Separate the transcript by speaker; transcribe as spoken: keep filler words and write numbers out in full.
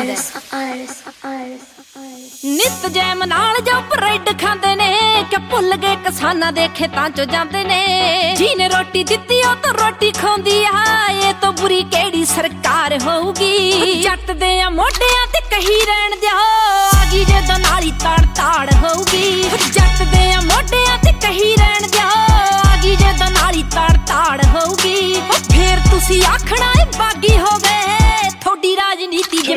Speaker 1: ਨਿਤ ਜੈਮ ਨਾਲ ਜੋ ਬ੍ਰੈਡ ਖਾਂਦੇ ਨੇ ਕਿ ਭੁੱਲ ਗਏ ਕਿਸਾਨਾਂ ਦੇ ਖੇਤਾਂ ਚੋਂ ਜਾਂਦੇ ਨੇ। ਜਿਹਨੇ ਰੋਟੀ ਦਿੱਤੀ ਉਹ ਤਾਂ ਰੋਟੀ ਖਾਂਦੀ ਆ, ਇਹ ਤੋਂ ਬੁਰੀ ਕਿਹੜੀ ਸਰਕਾਰ ਹੋਊਗੀ। ਜੱਟ ਦੇ ਆ ਮੋਢਿਆਂ ਤੇ ਕਹੀ ਰਹਿਣ ਦਿਓ, ਆ ਗਈ ਜਦੋਂ ਨਾਲੀ ਤਾੜ ਤਾੜ ਹੋਊਗੀ। ਜੱਟ ਦੇ ਆ ਮੋਢਿਆਂ ਤੇ ਕਹੀ ਰਹਿਣ ਦਿਓ, ਆ ਗਈ ਜਦੋਂ ਨਾਲੀ ਤਾੜ ਤਾੜ ਹੋਊਗੀ। ਫੇਰ ਤੁਸੀਂ ਆਖਣਾ ਏ ਬਾਗੀ ਹੋ ਗਏ,